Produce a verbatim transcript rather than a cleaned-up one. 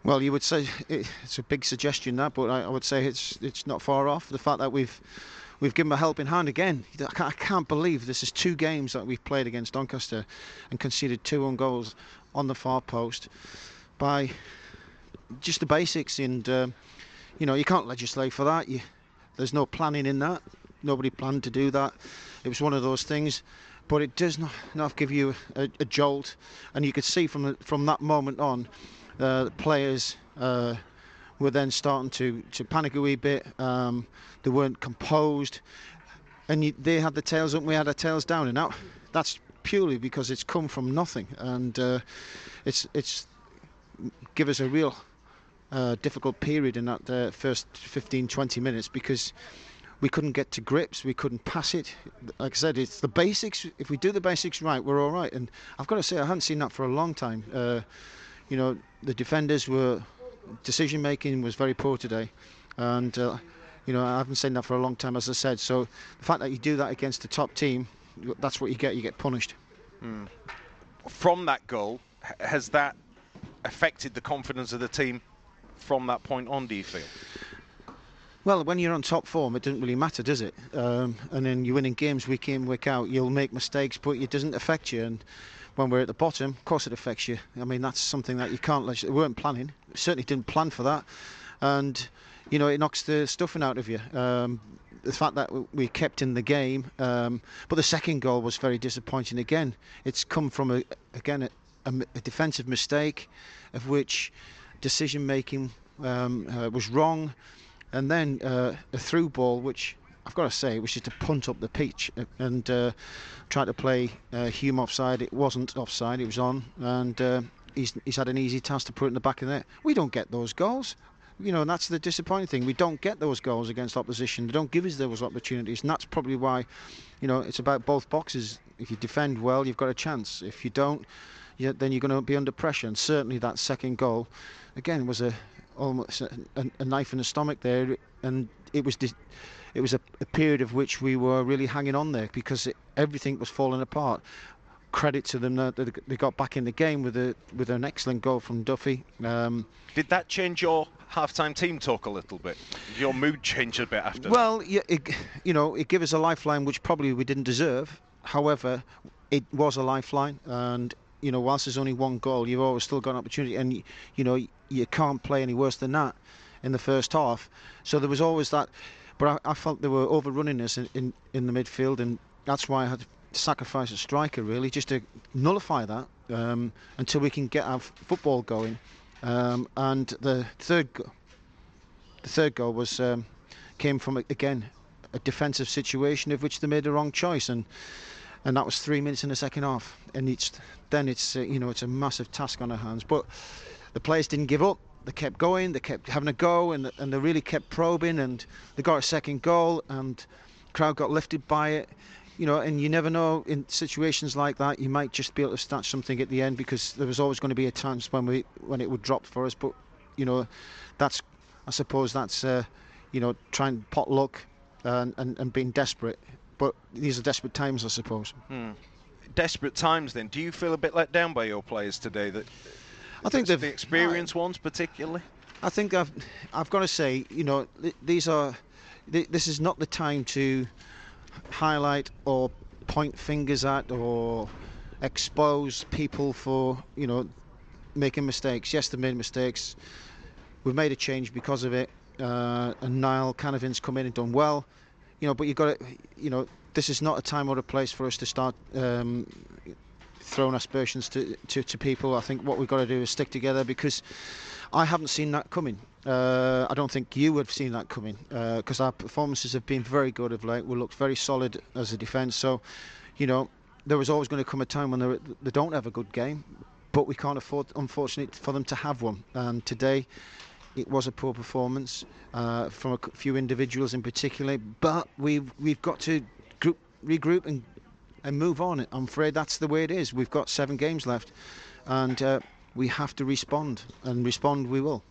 Well, you would say it, it's a big suggestion that, but I, I would say it's it's not far off. The fact that we've we've given them a helping hand again. I can't, I can't believe this is two games that we've played against Doncaster and conceded two own goals on the far post by just the basics. And um, you know, you can't legislate for that. You, there's no planning in that. Nobody planned to do that. It was one of those things. But it does not, not give you a, a jolt, and you could see from the, from that moment on. Uh, the players uh, were then starting to, to panic a wee bit. Um, they weren't composed, and you, they had the tails up, we had our tails down, and that, that's purely because it's come from nothing, and uh, it's it's give us a real uh, difficult period in that uh, first fifteen twenty minutes, because we couldn't get to grips, we couldn't pass it. Like I said, it's the basics. If we do the basics right, we're all right. And I've got to say, I haven't seen that for a long time. Uh, you know, the defenders were, decision making was very poor today, and uh, you know, I haven't seen that for a long time, as I said. So the fact that you do that against the top team, that's what you get. You get punished. Mm. From that goal, has that affected the confidence of the team from that point on, do you feel? Well, when you're on top form, it doesn't really matter, does it? Um, and then you're winning games week in, week out. You'll make mistakes, but it doesn't affect you. And when we're at the bottom, of course it affects you. I mean, that's something that you can't... We weren't planning. We certainly didn't plan for that. And, you know, it knocks the stuffing out of you. Um, the fact that we kept in the game. Um, but the second goal was very disappointing again. It's come from, a, again, a, a defensive mistake, of which decision-making um, uh, was wrong. And then uh, a through ball, which I've got to say, was just to punt up the pitch and uh, try to play uh, Hume offside. It wasn't offside, it was on, and uh, he's, he's had an easy task to put it in the back of the net. We don't get those goals. You know, and that's the disappointing thing. We don't get those goals against opposition. They don't give us those opportunities, and that's probably why, you know, it's about both boxes. If you defend well, you've got a chance. If you don't, you, then you're going to be under pressure. And certainly that second goal, again, was a almost a, a knife in the stomach there, and it was it was a, a period of which we were really hanging on there, because it, everything was falling apart. Credit to them that they got back in the game with a with an excellent goal from Duffy. Um, Did that change your half-time team talk a little bit? Did your mood change a bit after well, that? yeah, it, you know, it gave us a lifeline which probably we didn't deserve. However, it was a lifeline, and you know, whilst there's only one goal, you've always still got an opportunity, and you know, you can't play any worse than that in the first half. So there was always that, but I, I felt they were overrunning us in, in, in the midfield, and that's why I had to sacrifice a striker, really, just to nullify that um, until we can get our football going. Um, and the third, go the third goal was um, came from again a defensive situation of which they made the wrong choice, and and that was three minutes in the second half. And it's then it's uh, you know, it's a massive task on our hands. But the players didn't give up. They kept going. They kept having a go, and and they really kept probing. And they got a second goal, and the crowd got lifted by it. You know, and you never know, in situations like that, you might just be able to snatch something at the end, because there was always going to be a chance when we when it would drop for us. But you know, that's, I suppose that's uh, you know, trying pot luck and, and and being desperate. But these are desperate times, I suppose. Hmm. Desperate times, then. Do you feel a bit let down by your players today? That I think they've the experienced ones, particularly. I think I've I've got to say, you know, th these are th this is not the time to highlight or point fingers at or expose people for, you know, making mistakes. Yes, they've made mistakes. We've made a change because of it, uh, and Niall Canavan's come in and done well, you know, but you've got to, you know, this is not a time or a place for us to start um, throwing aspersions to, to, to people. I think what we've got to do is stick together, because I haven't seen that coming. Uh, I don't think you have seen that coming, because uh, our performances have been very good of late. We looked very solid as a defence. So, you know, there was always going to come a time when they don't have a good game, but we can't afford, unfortunately, for them to have one. And today, it was a poor performance uh, from a few individuals in particular. But we've we've got to group, regroup and and move on. I'm afraid that's the way it is. We've got seven games left, and uh, we have to respond, and respond we will.